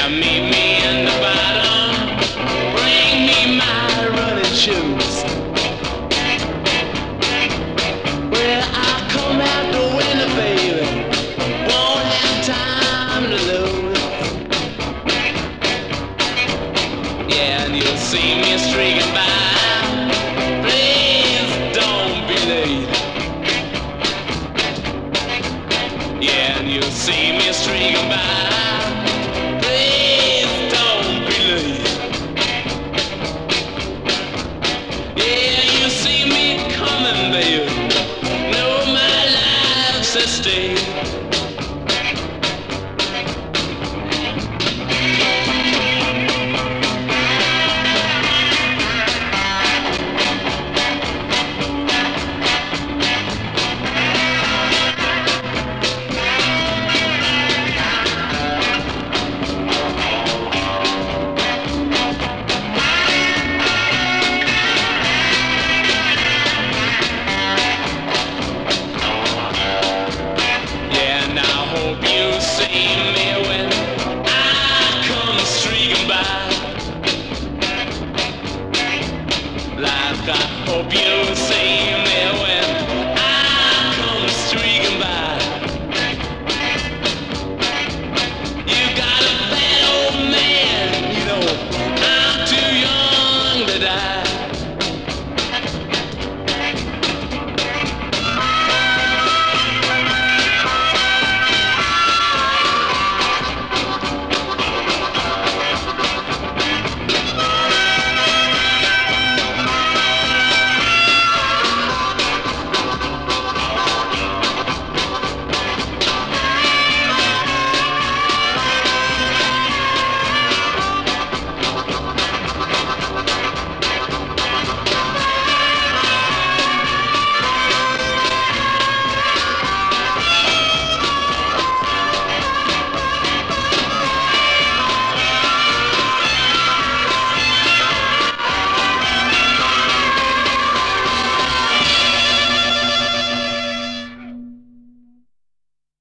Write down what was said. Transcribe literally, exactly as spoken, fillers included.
meet me in the bottom. Bring me my running shoes. Well, I'll come out the window, baby. Won't have time to lose. Yeah, and you'll see me streaking by. Please don't be late. Yeah, and you'll see me streaking by.